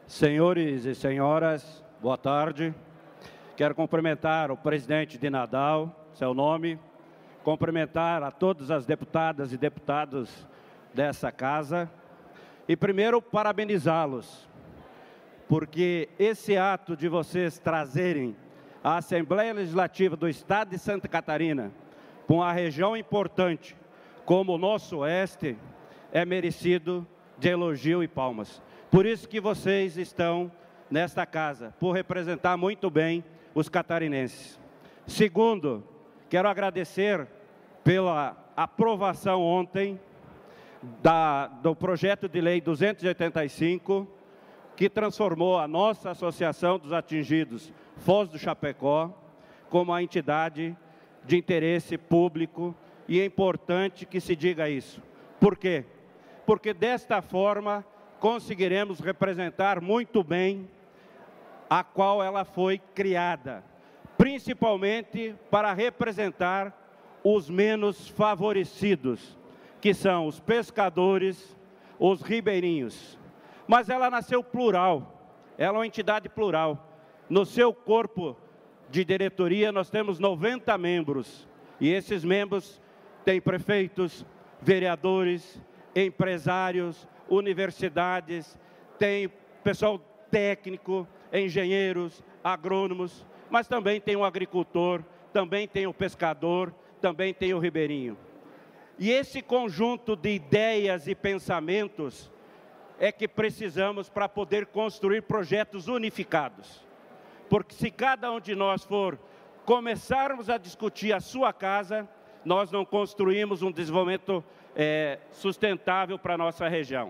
Senhores e senhoras, boa tarde. Quero cumprimentar o presidente de Nadal, seu nome, cumprimentar a todas as deputadas e deputados dessa casa e primeiro parabenizá-los, porque esse ato de vocês trazerem a Assembleia Legislativa do Estado de Santa Catarina para uma região importante como o nosso Oeste é merecido de elogio e palmas. Por isso que vocês estão nesta casa, por representar muito bem os catarinenses. Segundo, quero agradecer pela aprovação ontem do projeto de lei 285, que transformou a nossa Associação dos Atingidos Foz do Chapecó como a entidade de interesse público, e é importante que se diga isso. Por quê? Porque desta forma conseguiremos representar muito bem a qual ela foi criada, principalmente para representar os menos favorecidos, que são os pescadores, os ribeirinhos. Mas ela nasceu plural, ela é uma entidade plural. No seu corpo de diretoria nós temos 90 membros, e esses membros têm prefeitos, vereadores, empresários, universidades, tem pessoal técnico, engenheiros, agrônomos, mas também tem o agricultor, também tem o pescador, também tem o ribeirinho. E esse conjunto de ideias e pensamentos é que precisamos para poder construir projetos unificados. Porque se cada um de nós for começarmos a discutir a sua casa, nós não construímos um desenvolvimento sustentável para a nossa região.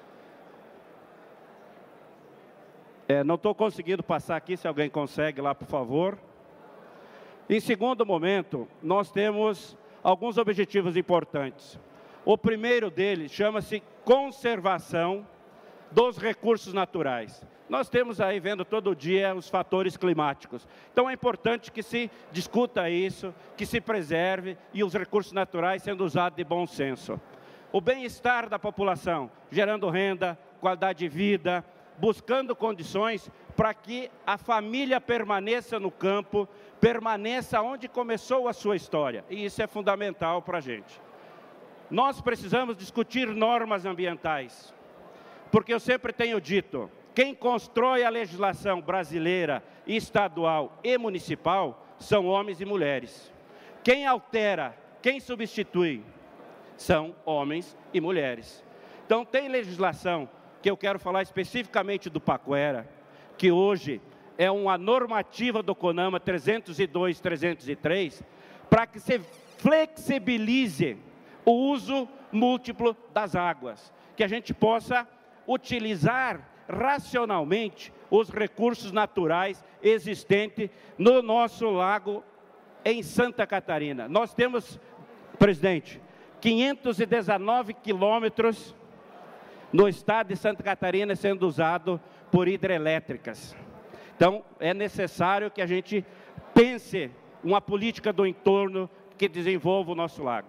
Não estou conseguindo passar aqui, se alguém consegue lá, por favor. Em segundo momento, nós temos alguns objetivos importantes. O primeiro deles chama-se conservação dos recursos naturais. Nós temos aí, vendo todo dia, os fatores climáticos. Então é importante que se discuta isso, que se preserve e os recursos naturais sendo usados de bom senso. O bem-estar da população, gerando renda, qualidade de vida, buscando condições para que a família permaneça no campo, permaneça onde começou a sua história. E isso é fundamental para a gente. Nós precisamos discutir normas ambientais, porque eu sempre tenho dito, quem constrói a legislação brasileira, estadual e municipal são homens e mulheres. Quem altera, quem substitui, são homens e mulheres. Então tem legislação que eu quero falar especificamente do Paquera, que hoje é uma normativa do CONAMA 302/303, para que se flexibilize o uso múltiplo das águas, que a gente possa utilizar racionalmente os recursos naturais existentes no nosso lago em Santa Catarina. Nós temos, presidente, 519 quilômetros no estado de Santa Catarina sendo usado por hidrelétricas. Então, é necessário que a gente pense uma política do entorno que desenvolva o nosso lago.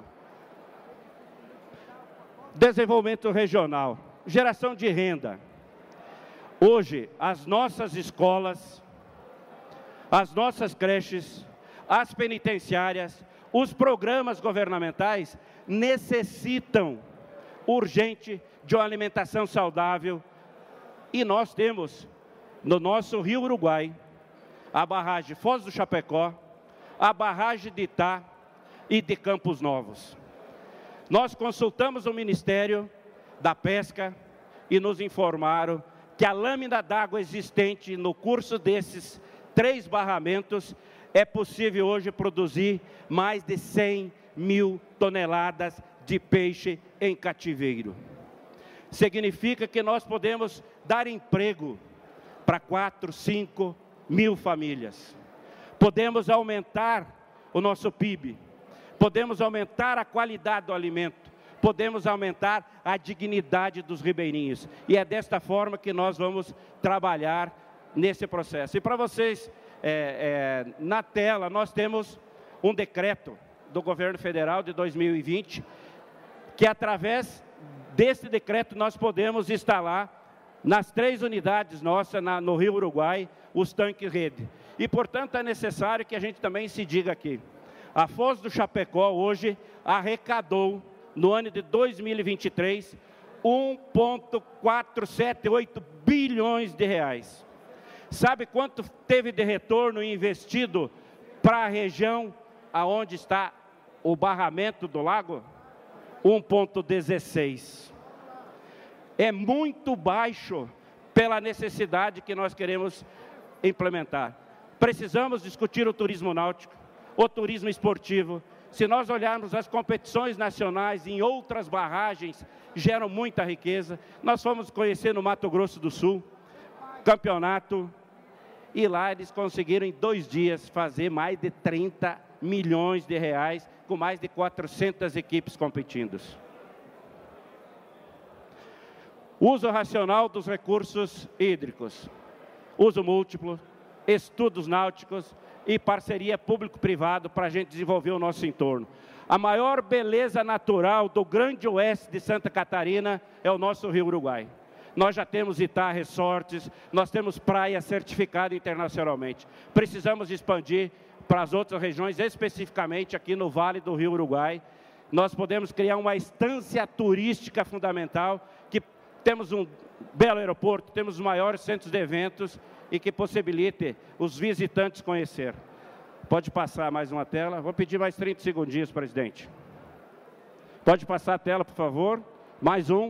Desenvolvimento regional, geração de renda. Hoje, as nossas escolas, as nossas creches, as penitenciárias, os programas governamentais necessitam urgente de uma alimentação saudável. E nós temos no nosso Rio Uruguai a barragem Foz do Chapecó, a barragem de Itá e de Campos Novos. Nós consultamos o Ministério da Pesca e nos informaram que a lâmina d'água existente no curso desses 3 barramentos é possível hoje produzir mais de 100 mil toneladas de peixe em cativeiro. Significa que nós podemos dar emprego para 4, 5 mil famílias. Podemos aumentar o nosso PIB, podemos aumentar a qualidade do alimento, podemos aumentar a dignidade dos ribeirinhos. E é desta forma que nós vamos trabalhar nesse processo. E para vocês, na tela, nós temos um decreto do governo federal de 2020, que através desse decreto nós podemos instalar nas 3 unidades nossas, no Rio Uruguai, os tanques-rede. E, portanto, é necessário que a gente também se diga aqui. A Foz do Chapecó, hoje, arrecadou, no ano de 2023, 1,478 bilhões de reais. Sabe quanto teve de retorno investido para a região aonde está o barramento do lago? 1,16. É muito baixo pela necessidade que nós queremos implementar. Precisamos discutir o turismo náutico, o turismo esportivo. Se nós olharmos as competições nacionais em outras barragens, geram muita riqueza. Nós fomos conhecer no Mato Grosso do Sul, campeonato, e lá eles conseguiram em 2 dias fazer mais de 30 milhões de reais, com mais de 400 equipes competindo. Uso racional dos recursos hídricos, uso múltiplo, estudos náuticos e parceria público-privado para a gente desenvolver o nosso entorno. A maior beleza natural do grande oeste de Santa Catarina é o nosso Rio Uruguai. Nós já temos Itá Resorts, nós temos praia certificada internacionalmente. Precisamos expandir para as outras regiões, especificamente aqui no Vale do Rio Uruguai. Nós podemos criar uma estância turística fundamental, que temos um belo aeroporto, temos os maiores centros de eventos e que possibilite os visitantes conhecer. Pode passar mais uma tela. Vou pedir mais 30 segundinhos, presidente. Pode passar a tela, por favor. Mais um.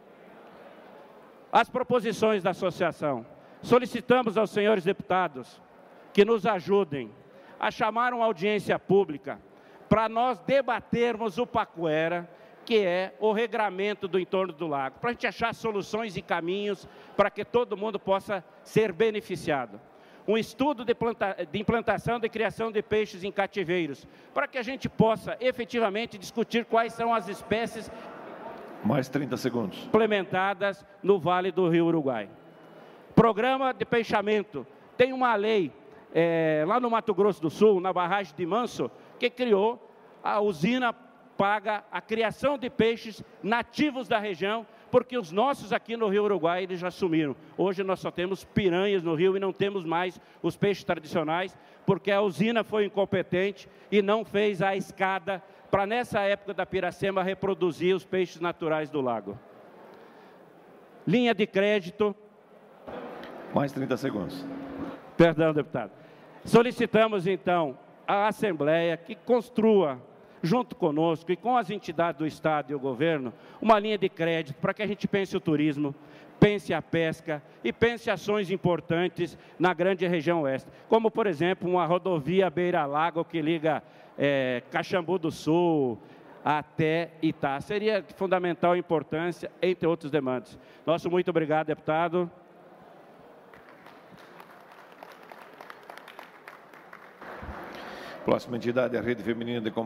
As proposições da associação. Solicitamos aos senhores deputados que nos ajudem a chamar uma audiência pública para nós debatermos o Paquera, que é o regramento do entorno do lago, para a gente achar soluções e caminhos para que todo mundo possa ser beneficiado. Um estudo de implantação e criação de peixes em cativeiros, para que a gente possa efetivamente discutir quais são as espécies mais 30 segundos. Implementadas no Vale do Rio Uruguai. Programa de peixamento. Tem uma lei lá no Mato Grosso do Sul, na barragem de Manso, que criou a usina paga a criação de peixes nativos da região, porque os nossos aqui no Rio Uruguai eles já sumiram. Hoje nós só temos piranhas no rio e não temos mais os peixes tradicionais, porque a usina foi incompetente e não fez a escada para, nessa época da Piracema, reproduzir os peixes naturais do lago. Linha de crédito. Mais 30 segundos. Perdão, deputado. Solicitamos, então, à Assembleia que construa, junto conosco e com as entidades do Estado e o governo, uma linha de crédito para que a gente pense o turismo, pense a pesca e pense ações importantes na grande região oeste, como, por exemplo, uma rodovia beira-lago que liga Caxambu do Sul até Itá. Seria de fundamental importância, entre outros demandas. Nosso muito obrigado, deputado. Próxima entidade é a Rede Feminina de Combate